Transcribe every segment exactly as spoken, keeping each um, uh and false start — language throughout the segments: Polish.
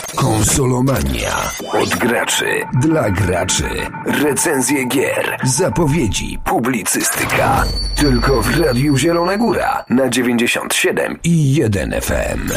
Konsolomania. Od graczy dla graczy. Recenzje gier, zapowiedzi, publicystyka. Tylko w Radiu Zielona Góra na dziewięćdziesiąt siedem i jeden F M.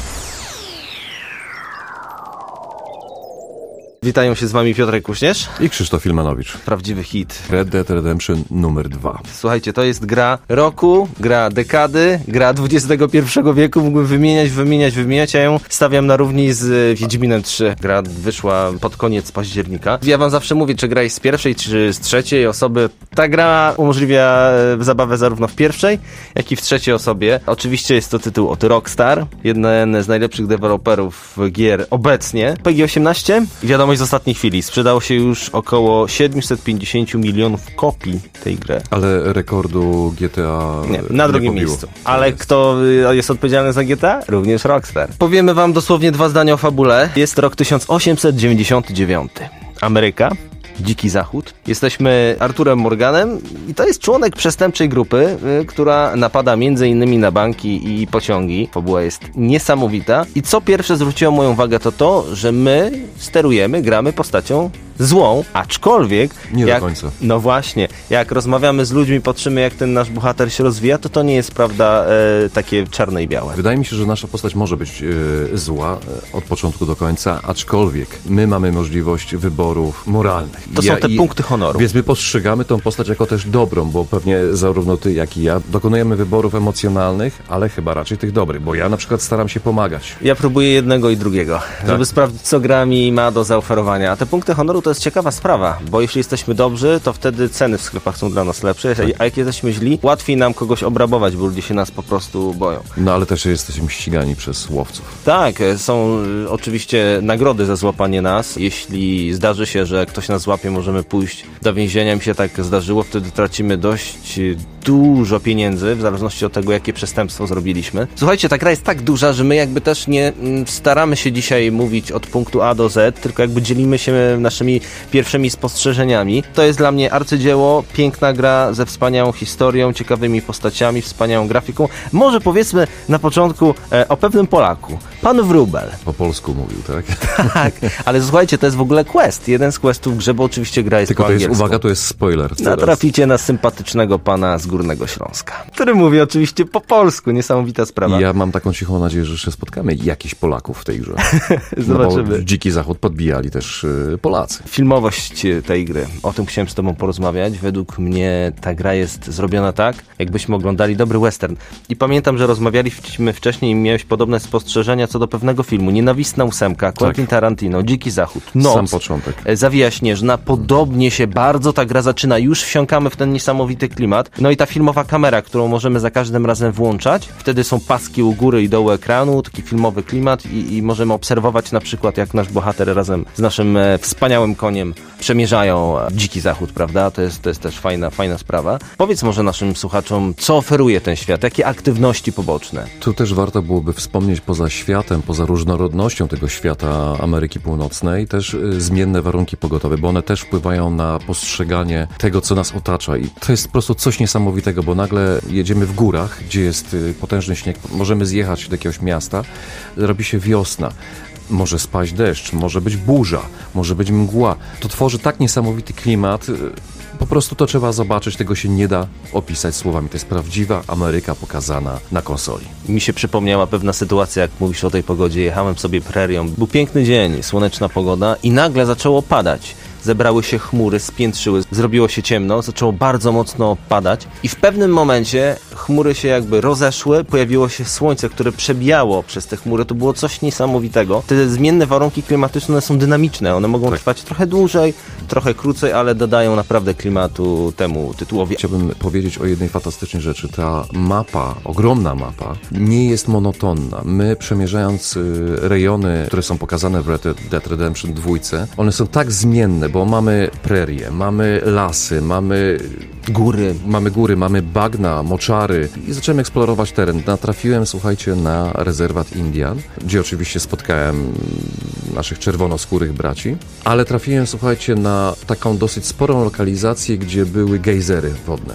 Witają się z wami Piotrek Kuśnierz i Krzysztof Filmanowicz. Prawdziwy hit. Red Dead Redemption numer dwa. Słuchajcie, to jest gra roku, gra dekady, gra dwudziestego pierwszego wieku. Mógłbym wymieniać, wymieniać, wymieniać. Ja ją stawiam na równi z Wiedźminem trzy. Gra wyszła pod koniec października. Ja wam zawsze mówię, czy gra jest z pierwszej, czy z trzeciej osoby. Ta gra umożliwia zabawę zarówno w pierwszej, jak i w trzeciej osobie. Oczywiście jest to tytuł od Rockstar, jeden z najlepszych deweloperów gier obecnie. P G osiemnaście i wiadomo z ostatniej chwili. Sprzedało się już około siedemset pięćdziesiąt milionów kopii tej gry. Ale rekordu G T A nie, na nie drugim pobiło. miejscu. Ale kto jest odpowiedzialny za G T A? Również Rockstar. Powiemy wam dosłownie dwa zdania o fabule. Jest rok tysiąc osiemset dziewięćdziesiąty dziewiąty. Ameryka. Dziki Zachód. Jesteśmy Arturem Morganem i to jest członek przestępczej grupy, y, która napada między innymi na banki i pociągi. Fabuła jest niesamowita i co pierwsze zwróciło moją uwagę to to, że my sterujemy, gramy postacią złą, aczkolwiek nie jak, do końca. No właśnie, jak rozmawiamy z ludźmi, patrzymy jak ten nasz bohater się rozwija, to to nie jest prawda e, takie czarne i białe. Wydaje mi się, że nasza postać może być e, zła e, od początku do końca, aczkolwiek my mamy możliwość wyborów moralnych. To ja, są te i, punkty honoru. Więc my postrzegamy tą postać jako też dobrą, bo pewnie zarówno ty, jak i ja dokonujemy wyborów emocjonalnych, ale chyba raczej tych dobrych, bo ja na przykład staram się pomagać. Ja próbuję jednego i drugiego, tak? Żeby sprawdzić, co gra mi ma do zaoferowania. A te punkty honoru to jest ciekawa sprawa, bo jeśli jesteśmy dobrzy, to wtedy ceny w sklepach są dla nas lepsze, tak. A jak jesteśmy źli, łatwiej nam kogoś obrabować, bo ludzie się nas po prostu boją. No ale też jesteśmy ścigani przez łowców. Tak, są y, oczywiście nagrody za złapanie nas. Jeśli zdarzy się, że ktoś nas złapie, możemy pójść do więzienia. Mi się tak zdarzyło, wtedy tracimy dość dużo pieniędzy, w zależności od tego, jakie przestępstwo zrobiliśmy. Słuchajcie, ta gra jest tak duża, że my jakby też nie m, staramy się dzisiaj mówić od punktu A do Z, tylko jakby dzielimy się naszymi pierwszymi spostrzeżeniami. To jest dla mnie arcydzieło, piękna gra ze wspaniałą historią, ciekawymi postaciami, wspaniałą grafiką. Może powiedzmy na początku e, o pewnym Polaku. Pan Wróbel. Po polsku mówił, tak? Tak, ale słuchajcie, to jest w ogóle quest. Jeden z questów w grze, bo oczywiście gra jest Tylko po to jest, angielsku. uwaga, to jest spoiler. Natraficie na sympatycznego pana z Górnego Śląska, który mówi oczywiście po polsku. Niesamowita sprawa. I ja mam taką cichą nadzieję, że jeszcze spotkamy jakichś Polaków w tej grze. Zobaczymy. No bo Dziki Zachód podbijali też y, Polacy. Filmowość tej gry. O tym chciałem z tobą porozmawiać. Według mnie ta gra jest zrobiona tak, jakbyśmy oglądali dobry western. I pamiętam, że rozmawialiśmy wcześniej i miałeś podobne spostrzeżenia co do pewnego filmu. Nienawistna ósemka, Quentin tak. Tarantino, Dziki Zachód, Noc, Sam początek. Zawija Śnieżna. Podobnie się bardzo ta gra zaczyna. Już wsiąkamy w ten niesamowity klimat. No i ta filmowa kamera, którą możemy za każdym razem włączać. Wtedy są paski u góry i dołu ekranu, taki filmowy klimat i, i możemy obserwować na przykład, jak nasz bohater razem z naszym e, wspaniałym koniem przemierzają Dziki Zachód, prawda? To jest, to jest też fajna, fajna sprawa. Powiedz może naszym słuchaczom, co oferuje ten świat, jakie aktywności poboczne. Tu też warto byłoby wspomnieć poza światem, poza różnorodnością tego świata Ameryki Północnej, też y, zmienne warunki pogodowe, bo one też wpływają na postrzeganie tego, co nas otacza i to jest po prostu coś niesamowitego, bo nagle jedziemy w górach, gdzie jest y, potężny śnieg, możemy zjechać do jakiegoś miasta, robi się wiosna. Może spaść deszcz, może być burza, może być mgła. To tworzy tak niesamowity klimat. Po prostu to trzeba zobaczyć, tego się nie da opisać słowami. To jest prawdziwa Ameryka pokazana na konsoli. Mi się przypomniała pewna sytuacja, jak mówisz o tej pogodzie. Jechałem sobie prerią. Był piękny dzień, słoneczna pogoda i nagle zaczęło padać. Zebrały się chmury, spiętrzyły, zrobiło się ciemno, zaczęło bardzo mocno padać i w pewnym momencie chmury się jakby rozeszły, pojawiło się słońce, które przebijało przez te chmury. To było coś niesamowitego. Te zmienne warunki klimatyczne są dynamiczne, one mogą tak. trwać trochę dłużej, trochę krócej, ale dodają naprawdę klimatu temu tytułowi. Chciałbym powiedzieć o jednej fantastycznej rzeczy. Ta mapa, ogromna mapa, nie jest monotonna. My przemierzając y, rejony, które są pokazane w Red Dead Redemption dwa, one są tak zmienne, bo mamy prerie, mamy lasy, mamy góry, mamy góry, mamy bagna, moczary i zacząłem eksplorować teren. Natrafiłem, słuchajcie, na rezerwat Indian, gdzie oczywiście spotkałem naszych czerwonoskórych braci, ale trafiłem, słuchajcie, na taką dosyć sporą lokalizację, gdzie były gejzery wodne.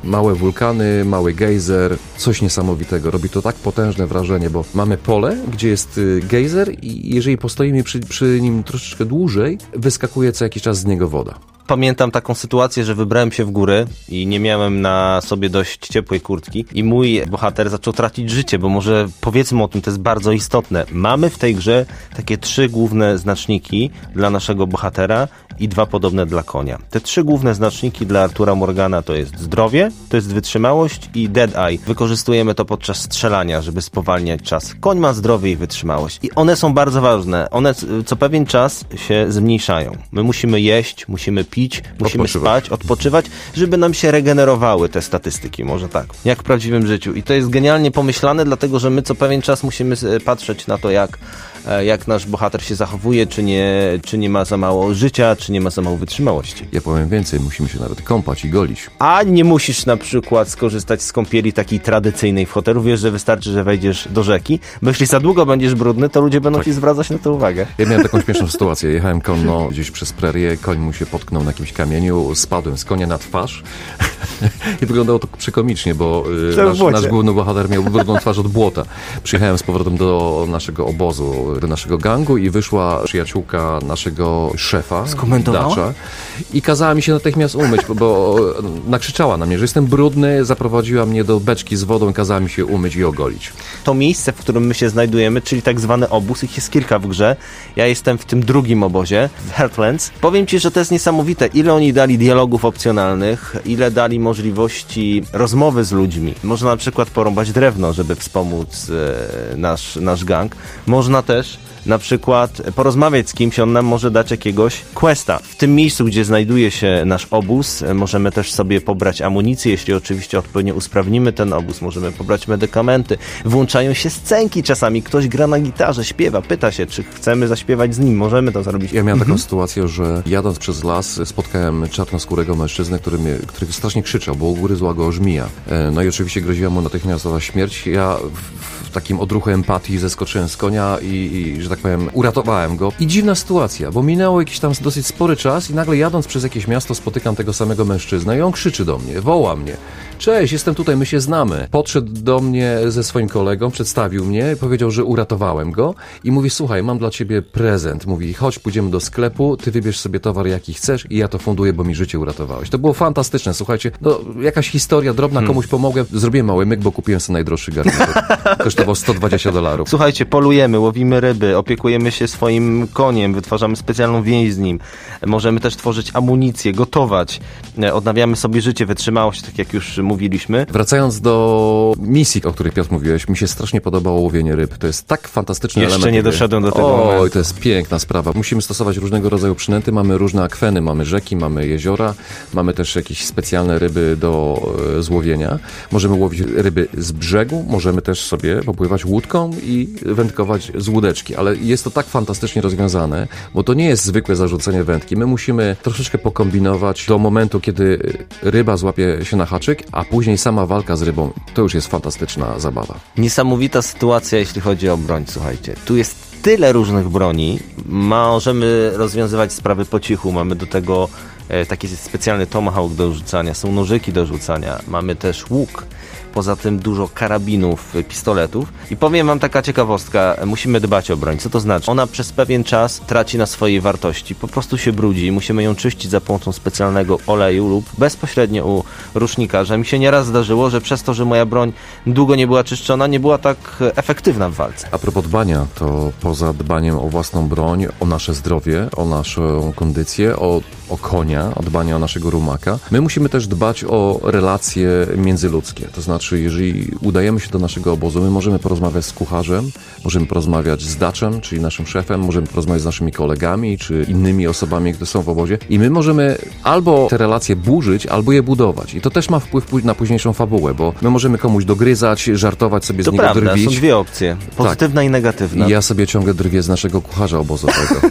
Małe wulkany, mały gejzer, coś niesamowitego. Robi to tak potężne wrażenie, bo mamy pole, gdzie jest gejzer i jeżeli postoimy przy, przy nim troszeczkę dłużej, wyskakuje co jakiś czas z niego woda. Pamiętam taką sytuację, że wybrałem się w góry i nie miałem na sobie dość ciepłej kurtki i mój bohater zaczął tracić życie, bo może powiedzmy o tym, to jest bardzo istotne. Mamy w tej grze takie trzy główne znaczniki dla naszego bohatera i dwa podobne dla konia. Te trzy główne znaczniki dla Artura Morgana to jest zdrowie, to jest wytrzymałość i dead eye. Wykorzystujemy to podczas strzelania, żeby spowalniać czas. Koń ma zdrowie i wytrzymałość i one są bardzo ważne. One co pewien czas się zmniejszają. My musimy jeść, musimy pić, musimy odpoczywać. spać, odpoczywać, żeby nam się regenerowały te statystyki, może tak, jak w prawdziwym życiu. I to jest genialnie pomyślane, dlatego że my co pewien czas musimy patrzeć na to, jak jak nasz bohater się zachowuje, czy nie, czy nie ma za mało życia, czy nie ma za mało wytrzymałości. Ja powiem więcej, musimy się nawet kąpać i golić. A nie musisz na przykład skorzystać z kąpieli takiej tradycyjnej w hotelu, wiesz, że wystarczy, że wejdziesz do rzeki, bo jeśli za długo będziesz brudny, to ludzie będą tak. ci zwracać na to uwagę. Ja miałem taką śmieszną sytuację, jechałem konno gdzieś przez prerię, koń mu się potknął na jakimś kamieniu, spadłem z konia na twarz i wyglądało to przekomicznie, bo nasz, nasz główny bohater miał brudną twarz od błota. Przyjechałem z powrotem do naszego obozu, do naszego gangu i wyszła przyjaciółka naszego szefa, Dacza, i kazała mi się natychmiast umyć, bo, bo nakrzyczała na mnie, że jestem brudny, zaprowadziła mnie do beczki z wodą i kazała mi się umyć i ogolić. To miejsce, w którym my się znajdujemy, czyli tak zwany obóz, ich jest kilka w grze. Ja jestem w tym drugim obozie, w Heartlands. Powiem ci, że to jest niesamowite, ile oni dali dialogów opcjonalnych, ile dali możliwości rozmowy z ludźmi. Można na przykład porąbać drewno, żeby wspomóc e, nasz, nasz gang. Można też na przykład porozmawiać z kimś, on nam może dać jakiegoś questa. W tym miejscu, gdzie znajduje się nasz obóz, możemy też sobie pobrać amunicję, jeśli oczywiście odpowiednio usprawnimy ten obóz, możemy pobrać medykamenty. Włączają się scenki czasami, ktoś gra na gitarze, śpiewa, pyta się, czy chcemy zaśpiewać z nim, możemy to zrobić. Ja miałem mhm. taką sytuację, że jadąc przez las spotkałem czarnoskórego mężczyznę, który, mnie, który strasznie krzyczał, bo ugryzła go żmija. No i oczywiście groziła mu natychmiastowa śmierć. Ja w, w takim odruchu empatii zeskoczyłem z konia i, i, że tak powiem, uratowałem go. I dziwna sytuacja, bo minęło jakiś tam dosyć spory czas i nagle jadąc przez jakieś miasto spotykam tego samego mężczyznę i on krzyczy do mnie, woła mnie. Cześć, jestem tutaj, my się znamy. Podszedł do mnie ze swoim kolegą, przedstawił mnie, powiedział, że uratowałem go i mówi, słuchaj, mam dla ciebie prezent. Mówi, chodź, pójdziemy do sklepu, ty wybierz sobie towar, jaki chcesz i ja to funduję, bo mi życie uratowałeś. To było fantastyczne, słuchajcie, no jakaś historia drobna, hmm. komuś pomogłem, zrobiłem mały myk, bo kupiłem sobie najdroższy garnitur. Kosztował sto dwadzieścia dolarów. Słuchajcie, polujemy, łowimy ryby, opiekujemy się swoim koniem, wytwarzamy specjalną więź z nim. Możemy też tworzyć amunicję, gotować, odnawiamy sobie życie, wytrzymałość, tak jak już mówiliśmy. Wracając do misji, o której Piotr mówiłeś, mi się strasznie podobało łowienie ryb. To jest tak fantastyczny Jeszcze element. Jeszcze nie doszedłem do tego Oj, momentu. to jest piękna sprawa. Musimy stosować różnego rodzaju przynęty, mamy różne akweny, mamy rzeki, mamy jeziora, mamy też jakieś specjalne ryby do e, złowienia. Możemy łowić ryby z brzegu, możemy też sobie popływać łódką i wędkować z łódeczki, ale jest to tak fantastycznie rozwiązane, bo to nie jest zwykłe zarzucenie wędki. My musimy troszeczkę pokombinować do momentu, kiedy ryba złapie się na haczyk, a później sama walka z rybą. To już jest fantastyczna zabawa. Niesamowita sytuacja, jeśli chodzi o broń, słuchajcie. Tu jest tyle różnych broni. Możemy rozwiązywać sprawy po cichu. Mamy do tego e, taki specjalny tomahawk do rzucania, są nożyki do rzucania, mamy też łuk. Poza tym dużo karabinów, pistoletów. I powiem wam taka ciekawostka, musimy dbać o broń. Co to znaczy? Ona przez pewien czas traci na swojej wartości, po prostu się brudzi. Musimy ją czyścić za pomocą specjalnego oleju lub bezpośrednio u rusznikarza. Mi się nieraz zdarzyło, że przez to, że moja broń długo nie była czyszczona, nie była tak efektywna w walce. A propos dbania, to poza dbaniem o własną broń, o nasze zdrowie, o naszą kondycję, o, o konia, o dbanie o naszego rumaka, my musimy też dbać o relacje międzyludzkie. To znaczy, jeżeli udajemy się do naszego obozu, my możemy porozmawiać z kucharzem, możemy porozmawiać z Daczem, czyli naszym szefem, możemy porozmawiać z naszymi kolegami, czy innymi osobami, które są w obozie i my możemy albo te relacje burzyć, albo je budować. I to też ma wpływ na późniejszą fabułę, bo my możemy komuś dogryzać, żartować sobie to z niego, prawda, drwić. są dwie opcje, pozytywna tak. i negatywna. I ja sobie ciągle drwię z naszego kucharza obozowego.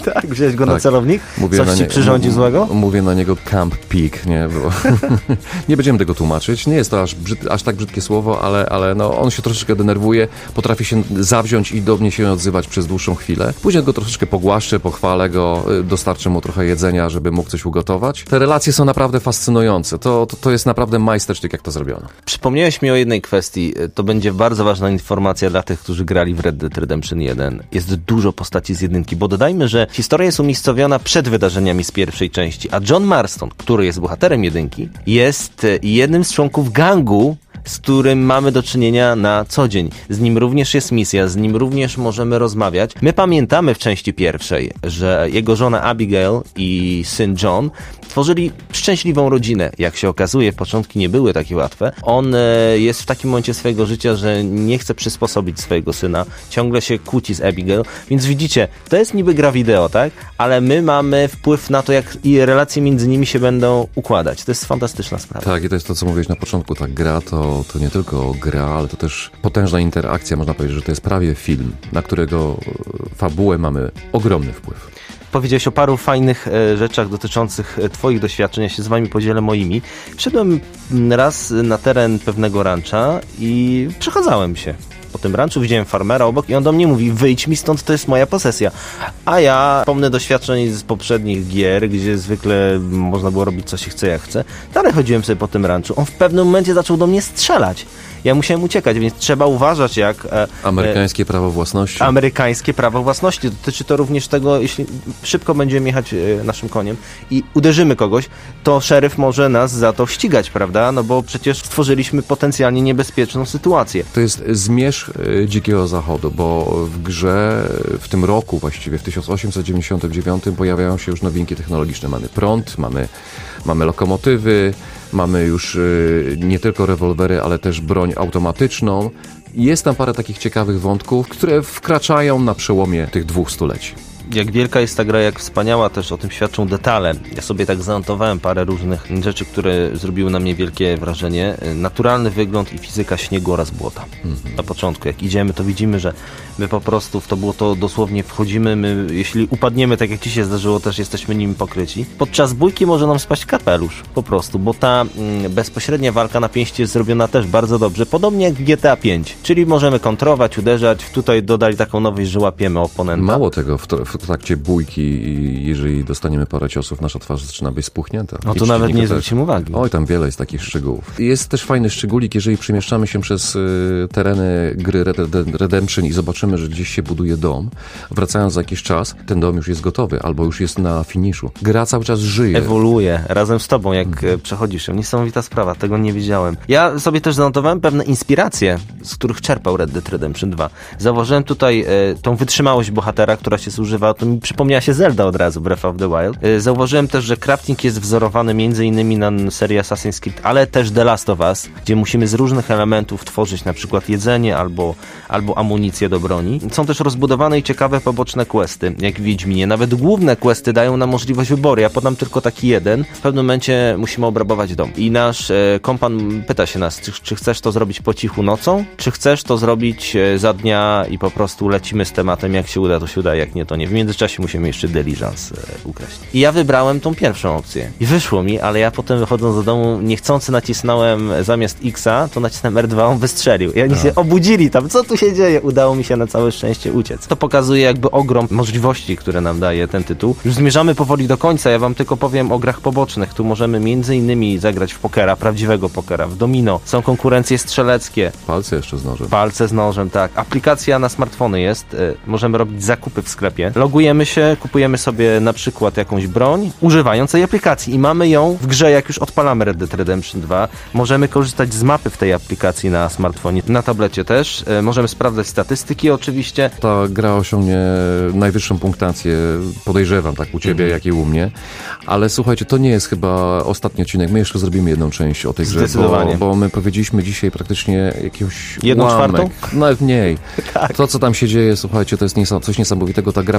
Tak, wziąłeś go tak. na celownik? Mówię Coś na ci nie, przyrządzi m- złego? Mówię na niego Camp Peak, nie? Bo nie będziemy tego tłumaczyć. Nie jest to aż, brzyd, aż tak brzydkie słowo, ale, ale no, on się troszeczkę denerwuje, potrafi się zawziąć i do mnie się odzywać przez dłuższą chwilę. Później go troszeczkę pogłaszczę, pochwalę go, dostarczę mu trochę jedzenia, żeby mógł coś ugotować. Te relacje są naprawdę fascynujące. To, to, to jest naprawdę majstersztyk, jak to zrobiono. Przypomniałeś mi o jednej kwestii. To będzie bardzo ważna informacja dla tych, którzy grali w Red Dead Redemption jeden. Jest dużo postaci z jedynki, bo dodajmy, że historia jest umiejscowiona przed wydarzeniami z pierwszej części, a John Marston, który jest bohaterem jedynki, jest jednym z członków gangu, z którym mamy do czynienia na co dzień. Z nim również jest misja, z nim również możemy rozmawiać. My pamiętamy w części pierwszej, że jego żona Abigail i syn John tworzyli szczęśliwą rodzinę. Jak się okazuje, początki nie były takie łatwe. On jest w takim momencie swojego życia, że nie chce przysposobić swojego syna. Ciągle się kłóci z Abigail. Więc widzicie, to jest niby gra wideo, tak? Ale my mamy wpływ na to, jak i relacje między nimi się będą układać. To jest fantastyczna sprawa. Tak, i to jest to, co mówiłeś na początku. Ta gra to, to nie tylko gra, ale to też potężna interakcja. Można powiedzieć, że to jest prawie film, na którego fabułę mamy ogromny wpływ. Powiedziałeś o paru fajnych e, rzeczach dotyczących e, twoich doświadczeń, ja się z wami podzielę moimi. Wszedłem raz na teren pewnego rancha i przechadzałem się po tym ranczu, widziałem farmera obok i on do mnie mówi: wyjdź mi stąd, to jest moja posesja. A ja pomnę doświadczeń z poprzednich gier, gdzie zwykle można było robić co się chce, jak chce. Dalej chodziłem sobie po tym ranczu. On w pewnym momencie zaczął do mnie strzelać. Ja musiałem uciekać, więc trzeba uważać, jak... E, Amerykańskie prawo własności. Amerykańskie prawo własności. Dotyczy to również tego, jeśli szybko będziemy jechać e, naszym koniem i uderzymy kogoś, to szeryf może nas za to ścigać, prawda? No bo przecież stworzyliśmy potencjalnie niebezpieczną sytuację. To jest zmierzch e, Dzikiego Zachodu, bo w grze w tym roku właściwie, w tysiąc osiemset dziewięćdziesiątym dziewiątym pojawiają się już nowinki technologiczne. Mamy prąd, mamy, mamy lokomotywy, mamy już y, nie tylko rewolwery, ale też broń automatyczną. Jest tam parę takich ciekawych wątków, które wkraczają na przełomie tych dwóch stuleci. Jak wielka jest ta gra, jak wspaniała, też o tym świadczą detale. Ja sobie tak zanotowałem parę różnych rzeczy, które zrobiły na mnie wielkie wrażenie. Naturalny wygląd i fizyka śniegu oraz błota. Mhm. Na początku, jak idziemy, to widzimy, że my po prostu w to błoto dosłownie wchodzimy. My, jeśli upadniemy, tak jak ci się zdarzyło, też jesteśmy nim pokryci. Podczas bójki może nam spaść kapelusz, po prostu, bo ta mm, bezpośrednia walka na pięści jest zrobiona też bardzo dobrze, podobnie jak w G T A pięć. Czyli możemy kontrować, uderzać. Tutaj dodali taką nowość, że łapiemy oponenta. Mało tego, w, to, w trakcie bójki, jeżeli dostaniemy parę ciosów, nasza twarz zaczyna być spuchnięta. No to nawet nie zwrócimy uwagi. Oj, tam wiele jest takich szczegółów. Jest też fajny szczególik, jeżeli przemieszczamy się przez y, tereny gry Red Dead Redemption i zobaczymy, że gdzieś się buduje dom, wracając za jakiś czas, ten dom już jest gotowy, albo już jest na finiszu. Gra cały czas żyje. Ewoluuje razem z tobą, jak hmm. przechodzisz ją. Niesamowita sprawa, tego nie wiedziałem. Ja sobie też zanotowałem pewne inspiracje, z których czerpał Red Dead Redemption dwa. Zauważyłem tutaj e, tą wytrzymałość bohatera, która się zużywa. To mi przypomniała się Zelda od razu, Breath of the Wild. E, zauważyłem też, że crafting jest wzorowany między innymi na serii Assassin's Creed, ale też The Last of Us, gdzie musimy z różnych elementów tworzyć na przykład jedzenie albo, albo amunicję do broni. Są też rozbudowane i ciekawe poboczne questy, jak w Wiedźminie. Nawet główne questy dają nam możliwość wyboru. Ja podam tylko taki jeden. W pewnym momencie musimy obrabować dom. I nasz e, kompan pyta się nas, czy, czy chcesz to zrobić po cichu nocą, czy chcesz to zrobić e, za dnia i po prostu lecimy z tematem. Jak się uda, to się uda, jak nie, to nie. W międzyczasie musimy jeszcze diligence e, ukraść. I ja wybrałem tą pierwszą opcję. I wyszło mi, ale ja potem wychodząc do domu niechcący nacisnąłem zamiast X-a, to nacisnąłem R dwa, on wystrzelił. I oni no. się obudzili tam. Co tu się dzieje? Udało mi się na całe szczęście uciec. To pokazuje jakby ogrom możliwości, które nam daje ten tytuł. Już zmierzamy powoli do końca. Ja wam tylko powiem o grach pobocznych. Tu możemy między innymi zagrać w pokera, prawdziwego pokera, w domino. Są konkurencje strzeleckie. Palce jeszcze z nożem. Palce z nożem, tak. Aplikacja na smartfony jest. Możemy robić zakupy w sklepie. Logujemy się, kupujemy sobie na przykład jakąś broń, używając tej aplikacji i mamy ją w grze, jak już odpalamy Red Dead Redemption dwa. Możemy korzystać z mapy w tej aplikacji na smartfonie, na tablecie też. Możemy sprawdzać statystyki oczywiście. Ta gra osiągnie najwyższą punktację, podejrzewam, tak u ciebie, mm-hmm. jak i u mnie. Ale słuchajcie, to nie jest chyba ostatni odcinek. My jeszcze zrobimy jedną część o tej grze, Zdecydowanie. Bo, bo my powiedzieliśmy dzisiaj praktycznie jakiegoś Jedną ułamek. czwartą? Nawet mniej. Tak. To, co tam się dzieje, słuchajcie, to jest niesam- coś niesamowitego. Ta gra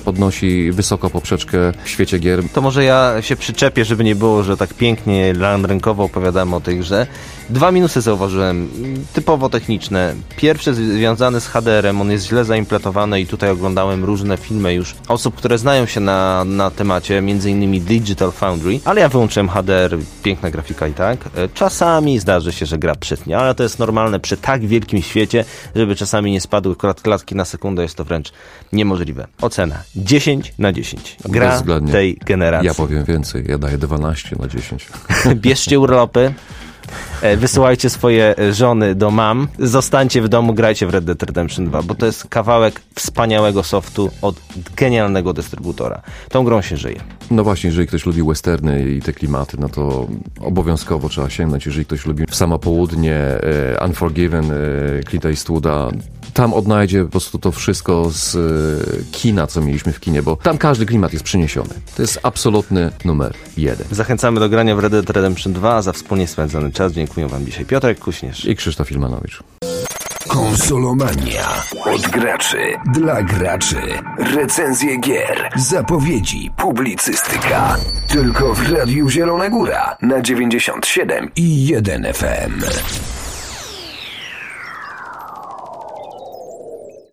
podnosi wysoko poprzeczkę w świecie gier. To może ja się przyczepię, żeby nie było, że tak pięknie, landrynkowo opowiadamy o tej grze. Dwa minusy zauważyłem, typowo techniczne. Pierwszy związany z H D R-em, on jest źle zaimplementowany i tutaj oglądałem różne filmy już osób, które znają się na, na temacie, między innymi Digital Foundry, ale ja wyłączyłem H D R, piękna grafika i tak. Czasami zdarzy się, że gra przytnie, ale to jest normalne przy tak wielkim świecie, żeby czasami nie spadły klatki na sekundę, jest to wręcz niemożliwe. Ocena dziesięć na dziesięć. Gra Bezwzględnie. tej generacji. Ja powiem więcej, ja daję dwanaście na dziesięć. Bierzcie urlopy, wysyłajcie swoje żony do mam, zostańcie w domu, grajcie w Red Dead Redemption dwa, bo to jest kawałek wspaniałego softu od genialnego dystrybutora. Tą grą się żyje. No właśnie, jeżeli ktoś lubi westerny i te klimaty, no to obowiązkowo trzeba sięgnąć. Jeżeli ktoś lubi w samo południe e, Unforgiven e, Clint'a Eastwooda, tam odnajdzie po prostu to wszystko z e, kina, co mieliśmy w kinie, bo tam każdy klimat jest przyniesiony. To jest absolutny numer jeden. Zachęcamy do grania w Red Dead Redemption dwa, a za wspólnie spędzony czas dziękuję wam dzisiaj Piotrek Kuśnierz I Krzysztof Ilmanowicz. Konsolomania. Od graczy dla graczy. Recenzje gier, zapowiedzi, publicystyka. Tylko w Radiu Zielona Góra na dziewięćdziesiąt siedem i jeden F M.